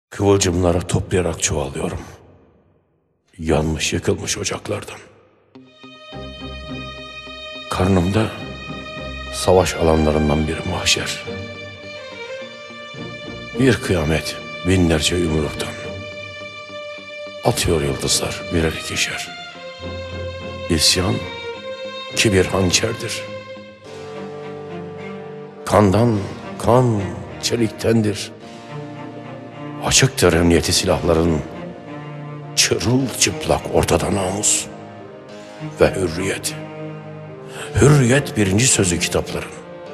Kıvılcımları toplayarak çoğalıyorum. Yanmış yıkılmış ocaklardan. Karnımda savaş alanlarından bir mahşer. Bir kıyamet binlerce yumruktan. Atıyor yıldızlar birer ikişer. İsyan kibir hançerdir. Kandan kan çeliktendir. Açıktır emniyeti silahların. Çırılçıplak ortada namus ve hürriyet. Hürriyet birinci sözü kitapların.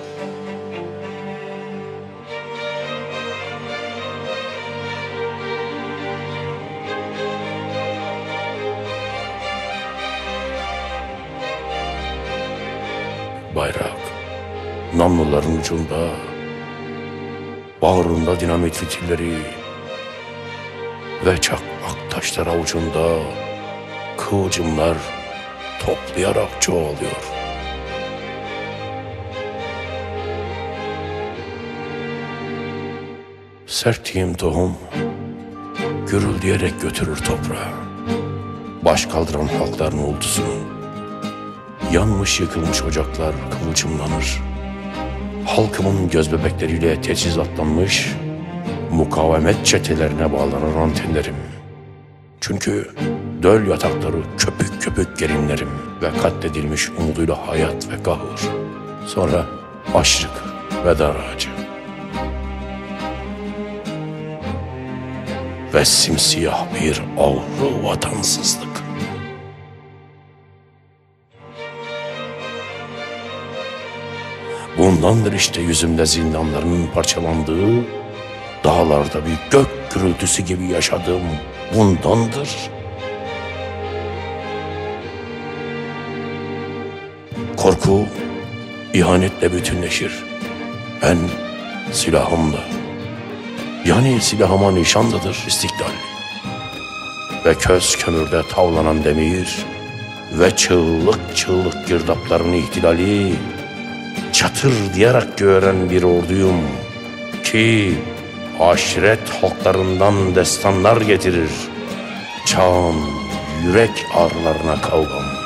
Bayrak namluların ucunda, bağrında dinamit fitilleri ve çakmak taşlar avucunda kıvılcımlar toplayarak çoğalıyor. Serttiğim tohum gürüldeyerek götürür toprağa. Baş kaldıran halkların uğultusunu. Yanmış yıkılmış ocaklar kıvılcımlanır. Halkımın göz bebekleriyle teçhizatlanmış mukavemet çetelerine bağlanan antenlerim. Çünkü döl yatakları köpük köpük gerinlerim ve katledilmiş umuduyla hayat ve kahır. Sonra açlık ve dar ağacı. Ve simsiyah bir avlu vatansızlık. Bundandır işte yüzümde zindanlarının parçalandığı, dağlarda bir gök gürültüsü gibi yaşadığım bundandır. Korku ihanetle bütünleşir. Ben silahımla, yani silahıma nişanlıdır istiklal. Ve köz kömürde tavlanan demir ve çığlık çığlık girdapların ihtilali, çatır diyerek gören bir orduyum ki aşiret halklarından destanlar getirir. Çağın yürek ağrılarına kavgam.